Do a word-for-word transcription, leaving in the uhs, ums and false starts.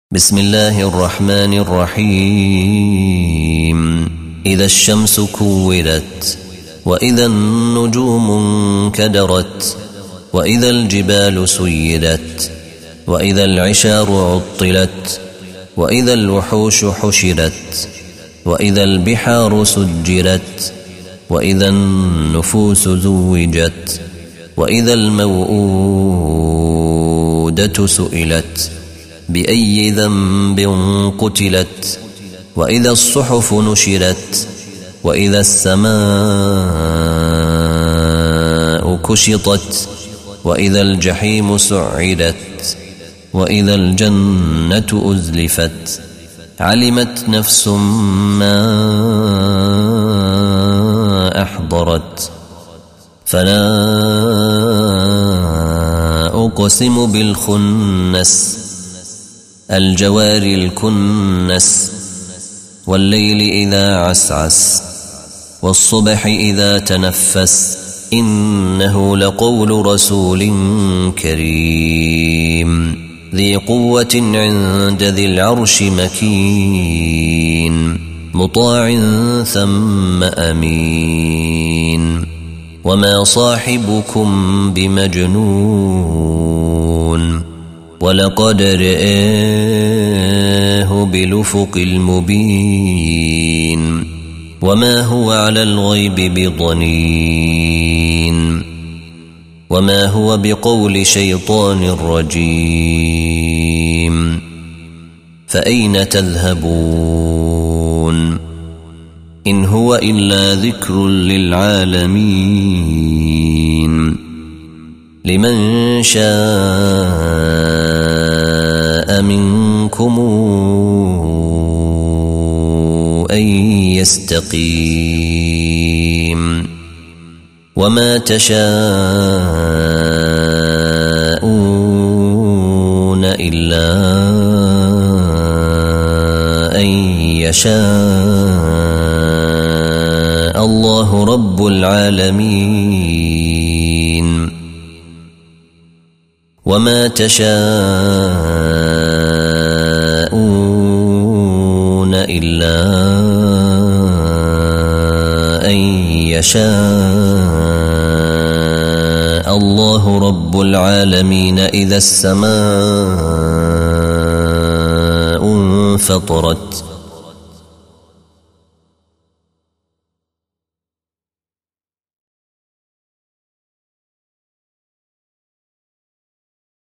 بسم الله الرحمن الرحيم إذا الشمس كورت وإذا النجوم انكدرت وإذا الجبال سيرت وإذا العشار عطلت وإذا الوحوش حشرت وإذا البحار سجرت وإذا النفوس زوجت وإذا الموءودة سئلت بأي ذنب قتلت وإذا الصحف نشرت وإذا السماء كشطت وإذا الجحيم سعرت وإذا الجنة أزلفت علمت نفس ما أحضرت فلا أقسم بالخنس الجوار الكنس والليل إذا عسعس والصبح إذا تنفس إنه لقول رسول كريم ذي قوة عند ذي العرش مكين مطاع ثم أمين وما صاحبكم بمجنون ولقد رآه بالأفق المبين وما هو على الغيب بضنين وما هو بقول شيطان رجيم فأين تذهبون إن هو إلا ذكر للعالمين لمن شاء منكم أن يستقيم وما تشاءون إلا أن يشاء الله رب العالمين وما تشاءون إلا أن يشاء الله رب العالمين إذا السماء انفطرت